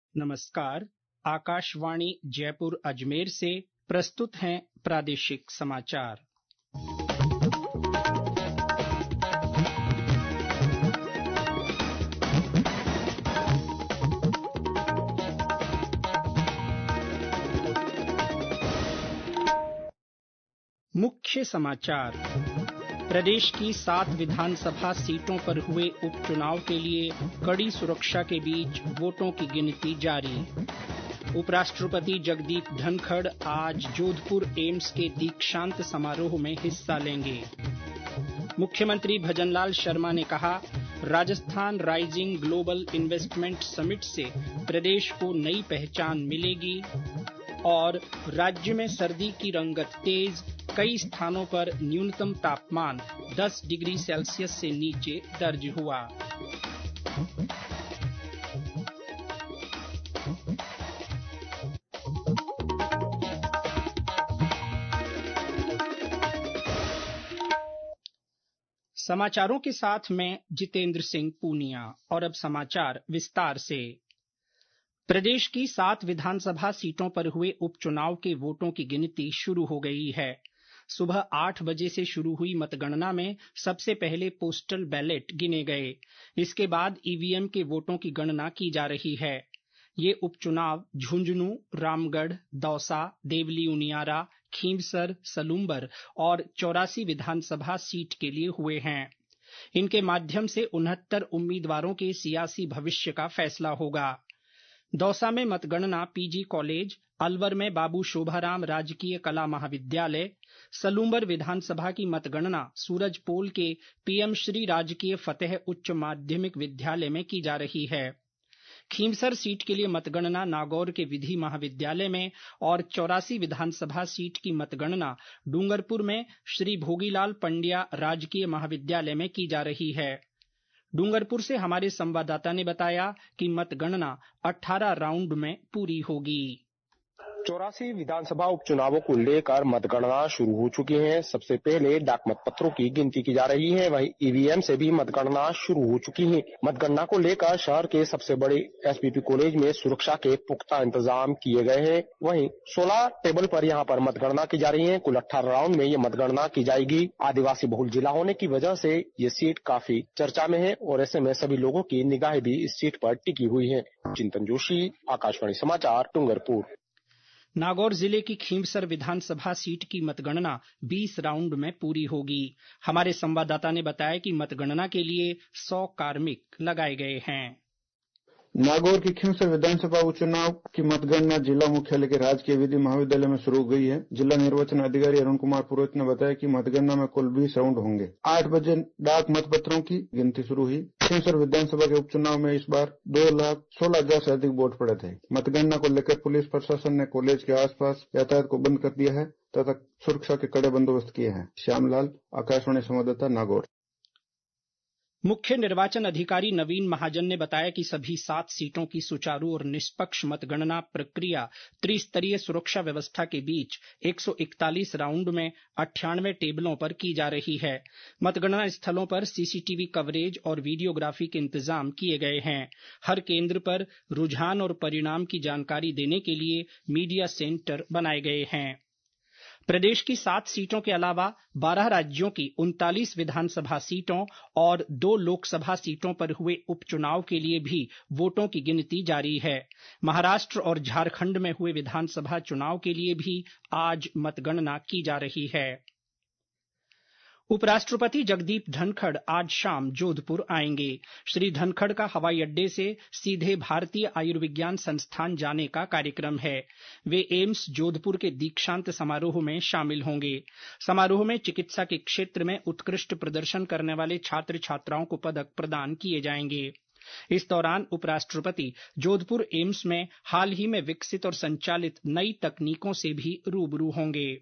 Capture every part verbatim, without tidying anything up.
नमस्कार। आकाशवाणी जयपुर अजमेर से प्रस्तुत हैं प्रादेशिक समाचार। मुख्य समाचार। प्रदेश की सात विधानसभा सीटों पर हुए उपचुनाव के लिए कड़ी सुरक्षा के बीच वोटों की गिनती जारी। उपराष्ट्रपति जगदीप धनखड़ आज जोधपुर एम्स के दीक्षांत समारोह में हिस्सा लेंगे। मुख्यमंत्री भजनलाल शर्मा ने कहा, Rajasthan rising global investment summit से प्रदेश को नई पहचान मिलेगी। और राज्य में सर्दी की रंगत तेज, कई स्थानों पर न्यूनतम तापमान दस डिग्री सेल्सियस से नीचे दर्ज हुआ। समाचारों के साथ मैं जितेंद्र सिंह पूनिया। और अब समाचार विस्तार से। प्रदेश की सात विधानसभा सीटों पर हुए उपचुनाव के वोटों की गिनती शुरू हो गई है। सुबह आठ बजे से शुरू हुई मतगणना में सबसे पहले पोस्टल बैलेट गिने गए। इसके बाद ईवीएम के वोटों की गणना की जा रही है। ये उपचुनाव झुंझुनू, रामगढ़, दौसा, देवली उनियारा, खींवसर, सलूंबर और चौरासी विधानसभा सीट के लिए हुए हैं। इनके माध्यम से उनहत्तर उम्मीदवारों के सियासी भविष्य का फैसला होगा। दौसा में मतगणना पीजी कॉलेज, अलवर में बाबू शोभाराम राजकीय कला महाविद्यालय, सलूंबर विधानसभा की मतगणना सूरजपोल के पीएम श्री राजकीय फतेह उच्च माध्यमिक विद्यालय में की जा रही है। खींवसर सीट के लिए मतगणना नागौर के विधि महाविद्यालय में और चौरासी विधानसभा सीट की मतगणना डूंगरपुर में श्री भोगीलाल पंड्या राजकीय महाविद्यालय में की जा रही है। डूंगरपुर से हमारे संवाददाता ने बताया कि मतगणना अठारह राउंड में पूरी होगी। चौरासी विधानसभा उपचुनावों को लेकर मतगणना शुरू हो चुकी है। सबसे पहले डाक मतपत्रों की गिनती की जा रही है, वहीं ईवीएम से भी मतगणना शुरू हो चुकी है। मतगणना को लेकर शहर के सबसे बड़े एसपीपी कॉलेज में सुरक्षा के पुख्ता इंतजाम किए गए हैं। वहीं सोलह टेबल पर यहां पर मतगणना की जा रही है। कुल अठारह राउंड में ये मतगणना की जाएगी। आदिवासी बहुल जिला होने की वजह से ये सीट काफी चर्चा में है और ऐसे में सभी लोगों की निगाहें भी इस सीट पर टिकी हुई है। चिंतन जोशी, आकाशवाणी समाचार, डूंगरपुर। नागौर जिले की खींवसर विधानसभा सीट की मतगणना बीस राउंड में पूरी होगी। हमारे संवाददाता ने बताया कि मतगणना के लिए सौ कार्मिक लगाए गए हैं। नागौर की खींवसर विधानसभा उपचुनाव की मतगणना जिला मुख्यालय के राजकीय विधि महाविद्यालय में शुरू हो गई है। जिला निर्वाचन अधिकारी अरुण कुमार पुरोहित ने बताया कि मतगणना में कुल बीस राउंड होंगे। आठ बजे डाक मतपत्रों की गिनती शुरू हुई। खींवसर विधानसभा के उपचुनाव में इस बार दो लाख सोलह हजार से अधिक वोट पड़े थे। मतगणना को लेकर पुलिस प्रशासन ने कॉलेज के आसपास यातायात को बंद कर दिया है तथा सुरक्षा के कड़े बंदोबस्त किए हैं। श्यामलाल, आकाशवाणी संवाददाता, नागौर। मुख्य निर्वाचन अधिकारी नवीन महाजन ने बताया कि सभी सात सीटों की सुचारू और निष्पक्ष मतगणना प्रक्रिया त्रिस्तरीय सुरक्षा व्यवस्था के बीच एक सौ इकतालीस राउंड में अट्ठानवे टेबलों पर की जा रही है। मतगणना स्थलों पर सीसीटीवी कवरेज और वीडियोग्राफी के इंतजाम किए गए हैं। हर केंद्र पर रुझान और परिणाम की जानकारी देने के लिए मीडिया सेंटर बनाए गए हैं। प्रदेश की सात सीटों के अलावा बारह राज्यों की उनतालीस विधानसभा सीटों और दो लोकसभा सीटों पर हुए उपचुनाव के लिए भी वोटों की गिनती जारी है। महाराष्ट्र और झारखंड में हुए विधानसभा चुनाव के लिए भी आज मतगणना की जा रही है। उपराष्ट्रपति जगदीप धनखड़ आज शाम जोधपुर आएंगे। श्री धनखड़ का हवाई अड्डे से सीधे भारतीय आयुर्विज्ञान संस्थान जाने का कार्यक्रम है। वे एम्स जोधपुर के दीक्षांत समारोह में शामिल होंगे। समारोह में चिकित्सा के क्षेत्र में उत्कृष्ट प्रदर्शन करने वाले छात्र छात्राओं को पदक प्रदान किए जाएंगे। इस दौरान उपराष्ट्रपति जोधपुर एम्स में हाल ही में विकसित और संचालित नई तकनीकों से भी रूबरू होंगे।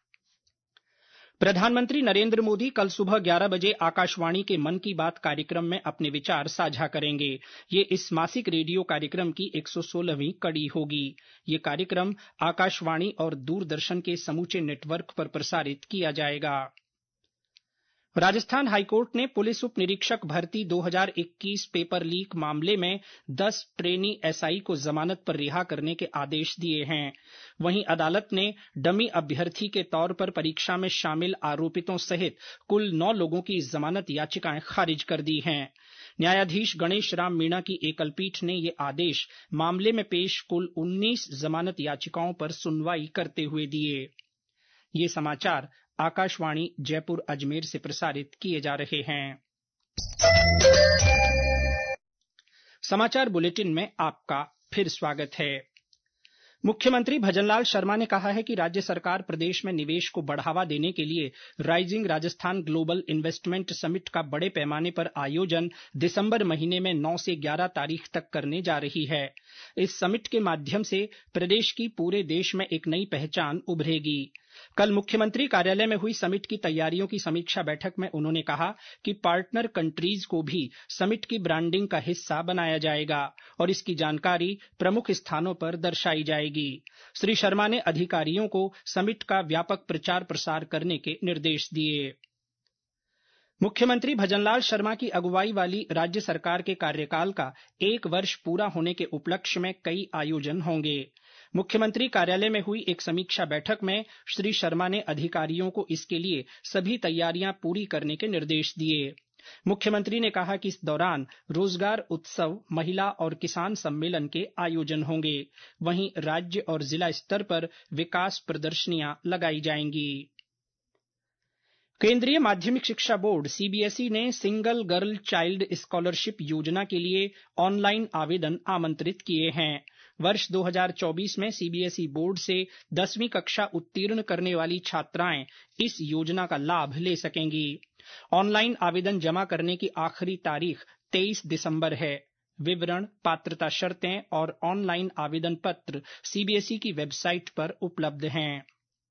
प्रधानमंत्री नरेंद्र मोदी कल सुबह ग्यारह बजे आकाशवाणी के मन की बात कार्यक्रम में अपने विचार साझा करेंगे। ये इस मासिक रेडियो कार्यक्रम की एक सौ सोलहवीं कड़ी होगी। ये कार्यक्रम आकाशवाणी और दूरदर्शन के समूचे नेटवर्क पर प्रसारित किया जाएगा। राजस्थान हाईकोर्ट ने पुलिस उप निरीक्षक भर्ती दो हज़ार इक्कीस पेपर लीक मामले में दस ट्रेनी एसआई को जमानत पर रिहा करने के आदेश दिए हैं। वहीं अदालत ने डमी अभ्यर्थी के तौर पर परीक्षा में शामिल आरोपितों सहित कुल नौ लोगों की जमानत याचिकाएं खारिज कर दी हैं। न्यायाधीश गणेश राम मीणा की एकलपीठ ने ये आदेश मामले में पेश कुल उन्नीस जमानत याचिकाओं पर सुनवाई करते हुए दिए। ये समाचार आकाशवाणी जयपुर अजमेर से प्रसारित किए जा रहे हैं। समाचार बुलेटिन में आपका फिर स्वागत है। मुख्यमंत्री भजनलाल शर्मा ने कहा है कि राज्य सरकार प्रदेश में निवेश को बढ़ावा देने के लिए rising Rajasthan global investment summit का बड़े पैमाने पर आयोजन दिसंबर महीने में नौ से ग्यारह तारीख तक करने जा रही है। इस समिट के माध्यम से प्रदेश की पूरे देश में एक नई पहचान उभरेगी। कल मुख्यमंत्री कार्यालय में हुई समिट की तैयारियों की समीक्षा बैठक में उन्होंने कहा कि पार्टनर कंट्रीज को भी समिट की ब्रांडिंग का हिस्सा बनाया जाएगा और इसकी जानकारी प्रमुख स्थानों पर दर्शाई जाएगी। श्री शर्मा ने अधिकारियों को समिट का व्यापक प्रचार प्रसार करने के निर्देश दिए। मुख्यमंत्री भजनलाल शर्मा की अगुवाई वाली राज्य सरकार के कार्यकाल का एक वर्ष पूरा होने के उपलक्ष्य में कई आयोजन होंगे। मुख्यमंत्री कार्यालय में हुई एक समीक्षा बैठक में श्री शर्मा ने अधिकारियों को इसके लिए सभी तैयारियां पूरी करने के निर्देश दिए। मुख्यमंत्री ने कहा कि इस दौरान रोजगार उत्सव, महिला और किसान सम्मेलन के आयोजन होंगे। वहीं राज्य और जिला स्तर पर विकास प्रदर्शनियां लगाई जाएंगी। केंद्रीय माध्यमिक शिक्षा बोर्ड सीबीएसई ने सिंगल गर्ल चाइल्ड स्कॉलरशिप योजना के लिए ऑनलाइन आवेदन आमंत्रित किए हैं। वर्ष दो हज़ार चौबीस में सीबीएसई बोर्ड से दसवीं कक्षा उत्तीर्ण करने वाली छात्राएं इस योजना का लाभ ले सकेंगी। ऑनलाइन आवेदन जमा करने की आखिरी तारीख तेईस दिसंबर है। विवरण, पात्रता शर्तें और ऑनलाइन आवेदन पत्र सीबीएसई की वेबसाइट पर उपलब्ध हैं।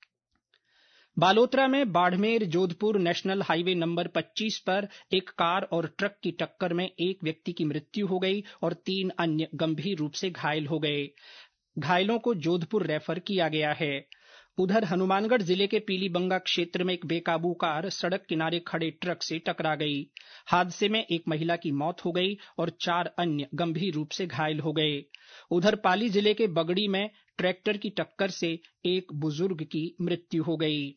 बालोतरा में Barmer Jodhpur national highway number पच्चीस पर एक कार और ट्रक की टक्कर में एक व्यक्ति की मृत्यु हो गई और तीन अन्य गंभीर रूप से घायल हो गए। घायलों को जोधपुर रेफर किया गया है। उधर हनुमानगढ़ जिले के पीलीबंगा क्षेत्र में एक बेकाबू कार सड़क किनारे खड़े ट्रक से टकरा गई। हादसे में एक महिला की मौत हो गई और चार अन्य गंभीर रूप से घायल हो गए। उधर पाली जिले के बगड़ी में ट्रैक्टर की टक्कर से एक बुजुर्ग की मृत्यु हो गई।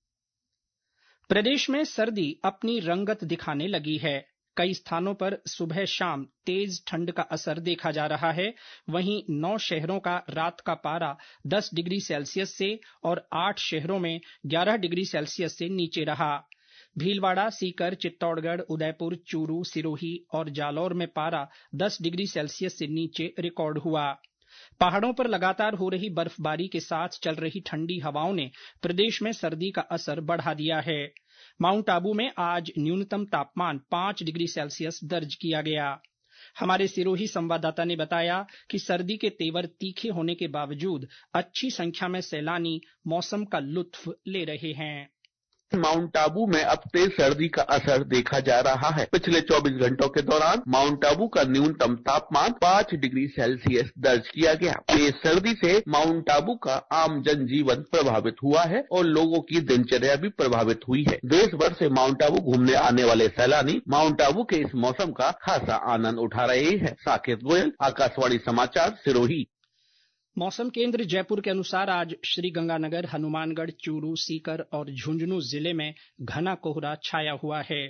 प्रदेश में सर्दी अपनी रंगत दिखाने लगी है। कई स्थानों पर सुबह शाम तेज ठंड का असर देखा जा रहा है। वहीं नौ शहरों का रात का पारा दस डिग्री सेल्सियस से और आठ शहरों में ग्यारह डिग्री सेल्सियस से नीचे रहा। भीलवाड़ा, सीकर, चित्तौड़गढ़, उदयपुर, चूरू, सिरोही और जालौर में पारा दस डिग्री सेल्सियस से नीचे रिकॉर्ड हुआ। पहाड़ों पर लगातार हो रही बर्फबारी के साथ चल रही ठंडी हवाओं ने प्रदेश में सर्दी का असर बढ़ा दिया है। माउंट आबू में आज न्यूनतम तापमान पांच डिग्री सेल्सियस दर्ज किया गया। हमारे सिरोही संवाददाता ने बताया कि सर्दी के तेवर तीखे होने के बावजूद अच्छी संख्या में सैलानी मौसम का लुत्फ ले रहे हैं। माउंट आबू में अब तेज सर्दी का असर देखा जा रहा है। पिछले चौबीस घंटों के दौरान माउंट आबू का न्यूनतम तापमान पांच डिग्री सेल्सियस दर्ज किया गया। तेज सर्दी से माउंट आबू का आम जनजीवन प्रभावित हुआ है और लोगों की दिनचर्या भी प्रभावित हुई है। देश भर से माउंट आबू घूमने आने वाले सैलानी माउंट आबू के इस मौसम का खासा आनंद उठा रहे हैं। साकेत गोयल, आकाशवाणी समाचार, सिरोही। मौसम केंद्र जयपुर के अनुसार आज श्रीगंगानगर, हनुमानगढ़, चूरू, सीकर और झुंझुनू जिले में घना कोहरा छाया हुआ है।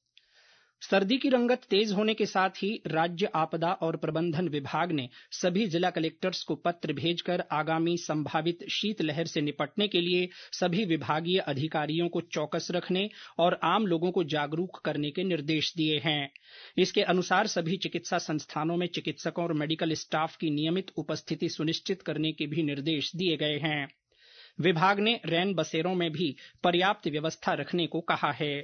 सर्दी की रंगत तेज होने के साथ ही राज्य आपदा और प्रबंधन विभाग ने सभी जिला कलेक्टर्स को पत्र भेजकर आगामी संभावित शीतलहर से निपटने के लिए सभी विभागीय अधिकारियों को चौकस रखने और आम लोगों को जागरूक करने के निर्देश दिए हैं। इसके अनुसार सभी चिकित्सा संस्थानों में चिकित्सकों और मेडिकल स्टाफ की नियमित उपस्थिति सुनिश्चित करने के भी निर्देश दिए गए हैं। विभाग ने रैन बसेरों में भी पर्याप्त व्यवस्था रखने को कहा है।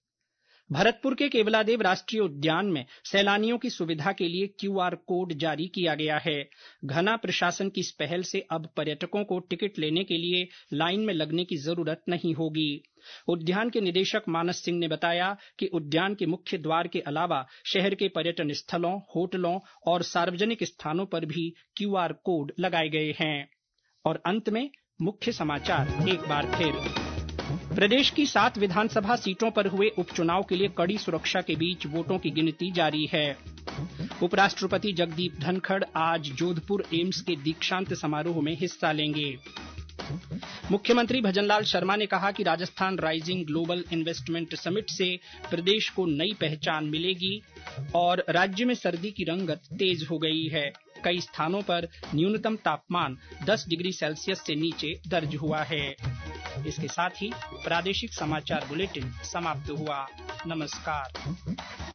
भरतपुर के केवलादेव राष्ट्रीय उद्यान में सैलानियों की सुविधा के लिए क्यूआर कोड जारी किया गया है। घना प्रशासन की इस पहल से अब पर्यटकों को टिकट लेने के लिए लाइन में लगने की जरूरत नहीं होगी। उद्यान के निदेशक मानस सिंह ने बताया कि उद्यान के मुख्य द्वार के अलावा शहर के पर्यटन स्थलों, होटलों और सार्वजनिक स्थानों पर भी क्यूआर कोड लगाए गए हैं। और अंत में मुख्य समाचार एक बार फिर। प्रदेश की सात विधानसभा सीटों पर हुए उपचुनाव के लिए कड़ी सुरक्षा के बीच वोटों की गिनती जारी है। उपराष्ट्रपति जगदीप धनखड़ आज जोधपुर एम्स के दीक्षांत समारोह में हिस्सा लेंगे। मुख्यमंत्री भजनलाल शर्मा ने कहा कि Rajasthan rising global investment summit से प्रदेश को नई पहचान मिलेगी और राज्य में सर्दी की रंगत तेज हो गई है। कई स्थानों पर न्यूनतम तापमान दस डिग्री सेल्सियस से नीचे दर्ज हुआ है। इसके साथ ही प्रादेशिक समाचार बुलेटिन समाप्त हुआ। नमस्कार।